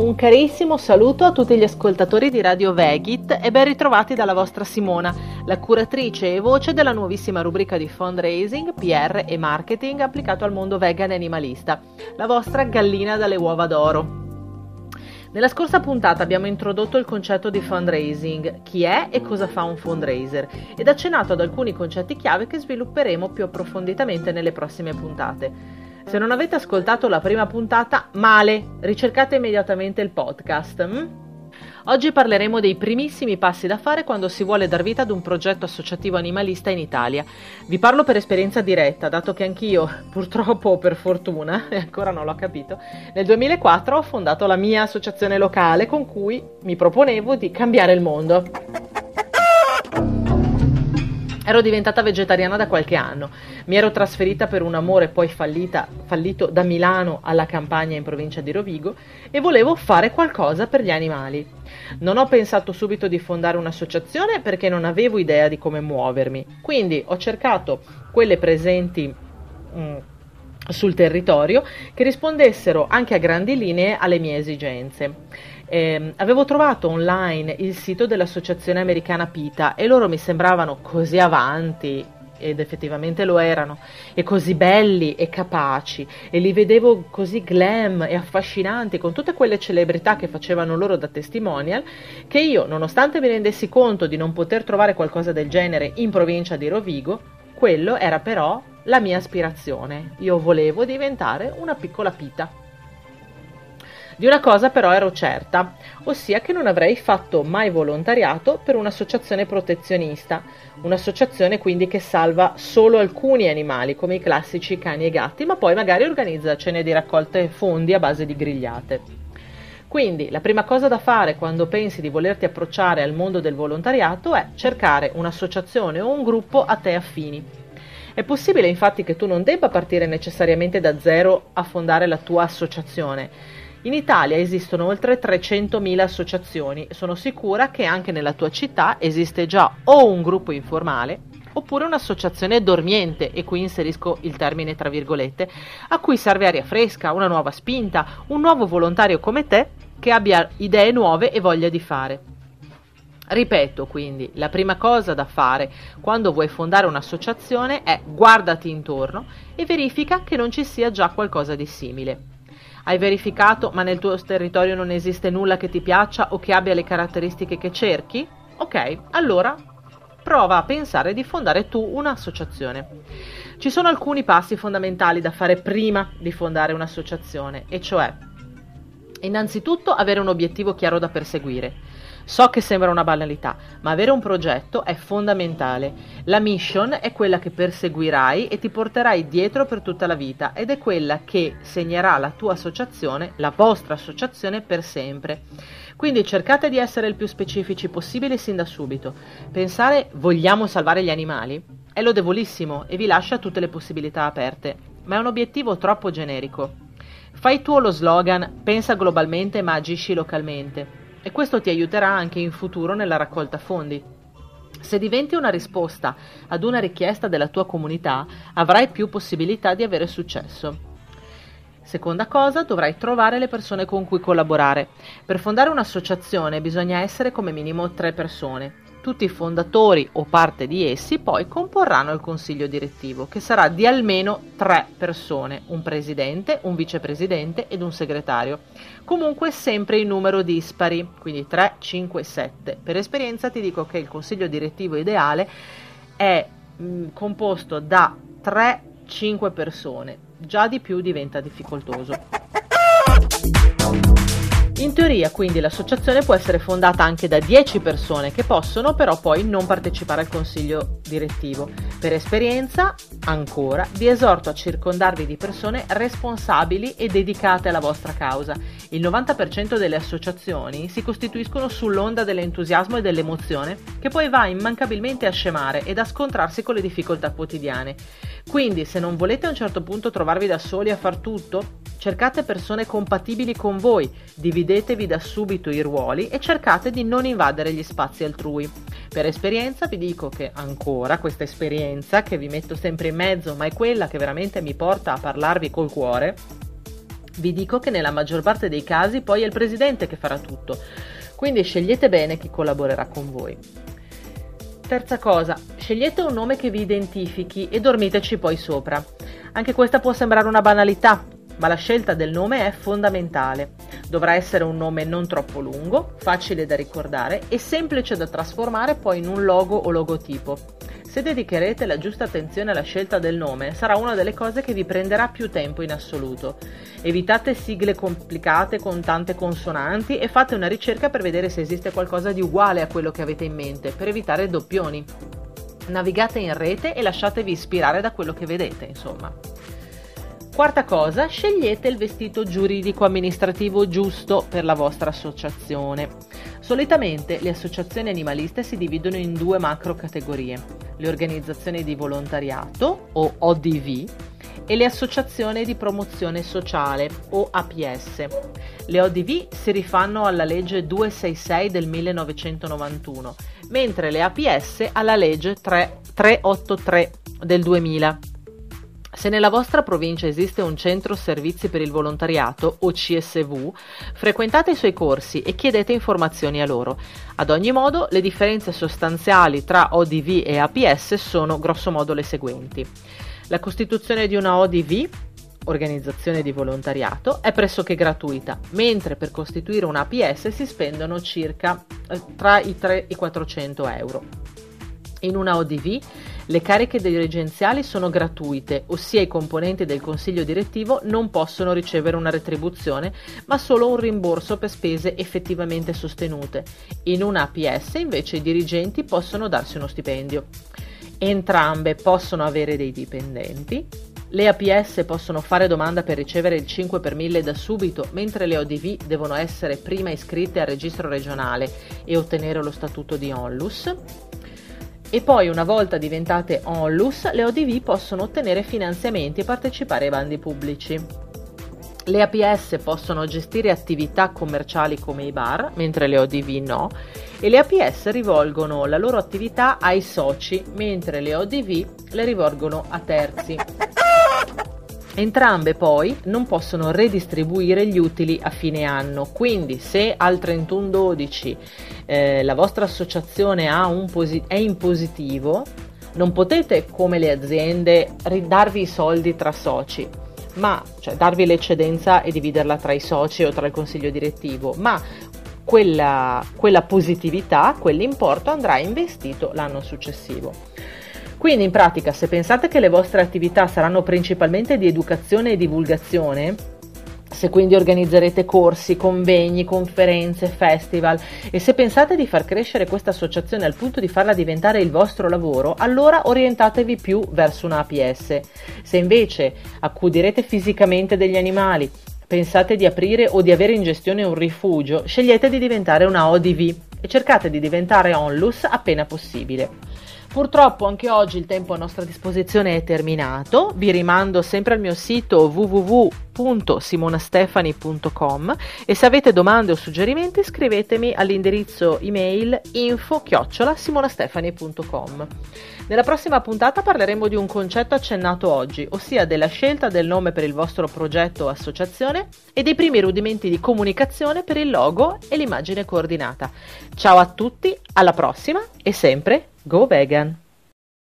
Un carissimo saluto a tutti gli ascoltatori di Radio Vegit e ben ritrovati dalla vostra Simona, la curatrice e voce della nuovissima rubrica di fundraising, PR e marketing applicato al mondo vegan e animalista, la vostra gallina dalle uova d'oro. Nella scorsa puntata abbiamo introdotto il concetto di fundraising, chi è e cosa fa un fundraiser, ed accennato ad alcuni concetti chiave che svilupperemo più approfonditamente nelle prossime puntate. Se non avete ascoltato la prima puntata, male, ricercate immediatamente il podcast. Oggi parleremo dei primissimi passi da fare quando si vuole dar vita ad un progetto associativo animalista in Italia. Vi parlo per esperienza diretta, dato che anch'io, purtroppo o per fortuna, e ancora non l'ho capito, nel 2004 ho fondato la mia associazione locale con cui mi proponevo di cambiare il mondo. Ero diventata vegetariana da qualche anno, mi ero trasferita per un amore poi fallito da Milano alla campagna in provincia di Rovigo e volevo fare qualcosa per gli animali. Non ho pensato subito di fondare un'associazione perché non avevo idea di come muovermi, quindi ho cercato quelle presenti sul territorio che rispondessero anche a grandi linee alle mie esigenze. Avevo trovato online il sito dell'associazione americana PETA e loro mi sembravano così avanti, ed effettivamente lo erano, e così belli e capaci, e li vedevo così glam e affascinanti con tutte quelle celebrità che facevano loro da testimonial, che io, nonostante mi rendessi conto di non poter trovare qualcosa del genere in provincia di Rovigo, quello era però la mia aspirazione. Io volevo diventare una piccola PETA. Di una cosa però ero certa, ossia che non avrei fatto mai volontariato per un'associazione protezionista, un'associazione quindi che salva solo alcuni animali come i classici cani e gatti, ma poi magari organizza cene di raccolte fondi a base di grigliate. Quindi la prima cosa da fare quando pensi di volerti approcciare al mondo del volontariato è cercare un'associazione o un gruppo a te affini. È possibile infatti che tu non debba partire necessariamente da zero a fondare la tua associazione. In Italia esistono oltre 300.000 associazioni e sono sicura che anche nella tua città esiste già o un gruppo informale oppure un'associazione dormiente, e qui inserisco il termine tra virgolette, a cui serve aria fresca, una nuova spinta, un nuovo volontario come te che abbia idee nuove e voglia di fare. Ripeto quindi, la prima cosa da fare quando vuoi fondare un'associazione è guardati intorno e verifica che non ci sia già qualcosa di simile. Hai verificato ma nel tuo territorio non esiste nulla che ti piaccia o che abbia le caratteristiche che cerchi? Ok, allora prova a pensare di fondare tu un'associazione. Ci sono alcuni passi fondamentali da fare prima di fondare un'associazione, e cioè innanzitutto avere un obiettivo chiaro da perseguire. So che sembra una banalità, ma avere un progetto è fondamentale. La mission è quella che perseguirai e ti porterai dietro per tutta la vita ed è quella che segnerà la tua associazione, la vostra associazione, per sempre. Quindi cercate di essere il più specifici possibile sin da subito. Pensare vogliamo salvare gli animali è lodevolissimo e vi lascia tutte le possibilità aperte, ma è un obiettivo troppo generico. Fai tuo lo slogan pensa globalmente ma agisci localmente. E questo ti aiuterà anche in futuro nella raccolta fondi. Se diventi una risposta ad una richiesta della tua comunità, avrai più possibilità di avere successo. Seconda cosa, dovrai trovare le persone con cui collaborare. Per fondare un'associazione bisogna essere come minimo 3 persone. Tutti i fondatori o parte di essi poi comporranno il consiglio direttivo, che sarà di almeno 3 persone, un presidente, un vicepresidente ed un segretario. Comunque sempre in numero dispari, quindi 3, 5, 7. Per esperienza ti dico che il consiglio direttivo ideale è composto da 3-5 persone, già di più diventa difficoltoso. In teoria, quindi, l'associazione può essere fondata anche da 10 persone che possono però poi non partecipare al consiglio direttivo. Per esperienza, ancora, vi esorto a circondarvi di persone responsabili e dedicate alla vostra causa. Il 90% delle associazioni si costituiscono sull'onda dell'entusiasmo e dell'emozione che poi va immancabilmente a scemare ed a scontrarsi con le difficoltà quotidiane. Quindi, se non volete a un certo punto trovarvi da soli a far tutto, cercate persone compatibili con voi, dividetevi da subito i ruoli e cercate di non invadere gli spazi altrui. Per esperienza vi dico che ancora questa esperienza, che vi metto sempre in mezzo, ma è quella che veramente mi porta a parlarvi col cuore, Vi dico che nella maggior parte dei casi poi è il presidente che farà tutto, quindi scegliete bene chi collaborerà con voi. Terza cosa, scegliete un nome che vi identifichi e dormiteci poi sopra. Anche questa può sembrare una banalità, ma la scelta del nome è fondamentale. Dovrà essere un nome non troppo lungo, facile da ricordare e semplice da trasformare poi in un logo o logotipo. Se dedicherete la giusta attenzione alla scelta del nome, sarà una delle cose che vi prenderà più tempo in assoluto. Evitate sigle complicate con tante consonanti e fate una ricerca per vedere se esiste qualcosa di uguale a quello che avete in mente, per evitare doppioni. Navigate in rete e lasciatevi ispirare da quello che vedete, insomma. Quarta cosa, scegliete il vestito giuridico-amministrativo giusto per la vostra associazione. Solitamente le associazioni animaliste si dividono in due macro categorie, le organizzazioni di volontariato o ODV e le associazioni di promozione sociale o APS. Le ODV si rifanno alla legge 266 del 1991, mentre le APS alla legge 383 del 2000. Se nella vostra provincia esiste un centro servizi per il volontariato o CSV, frequentate i suoi corsi e chiedete informazioni a loro. Ad ogni modo, le differenze sostanziali tra ODV e APS sono grossomodo le seguenti. La costituzione di una ODV, organizzazione di volontariato, è pressoché gratuita, mentre per costituire un APS si spendono circa tra i 3 e i 400 euro. In una ODV le cariche dirigenziali sono gratuite, ossia i componenti del consiglio direttivo non possono ricevere una retribuzione, ma solo un rimborso per spese effettivamente sostenute. In una APS invece i dirigenti possono darsi uno stipendio. Entrambe possono avere dei dipendenti. Le APS possono fare domanda per ricevere il 5 per 1000 da subito, mentre le ODV devono essere prima iscritte al registro regionale e ottenere lo statuto di ONLUS. E poi, una volta diventate ONLUS, le ODV possono ottenere finanziamenti e partecipare ai bandi pubblici. Le APS possono gestire attività commerciali come i bar, mentre le ODV no, e le APS rivolgono la loro attività ai soci, mentre le ODV le rivolgono a terzi. Entrambe poi non possono redistribuire gli utili a fine anno, quindi se al 31/12 la vostra associazione è in positivo, non potete, come le aziende, ridarvi i soldi tra soci, cioè darvi l'eccedenza e dividerla tra i soci o tra il consiglio direttivo, ma quella positività, quell'importo andrà investito l'anno successivo. Quindi in pratica, se pensate che le vostre attività saranno principalmente di educazione e divulgazione, se quindi organizzerete corsi, convegni, conferenze, festival, e se pensate di far crescere questa associazione al punto di farla diventare il vostro lavoro, allora orientatevi più verso una APS. Se invece accudirete fisicamente degli animali, pensate di aprire o di avere in gestione un rifugio, scegliete di diventare una ODV e cercate di diventare ONLUS appena possibile. Purtroppo anche oggi il tempo a nostra disposizione è terminato, vi rimando sempre al mio sito www.simonastefani.com e se avete domande o suggerimenti scrivetemi all'indirizzo email info@simonastefani.com. Nella prossima puntata parleremo di un concetto accennato oggi, ossia della scelta del nome per il vostro progetto o associazione e dei primi rudimenti di comunicazione per il logo e l'immagine coordinata. Ciao a tutti, alla prossima e sempre Go Vegan!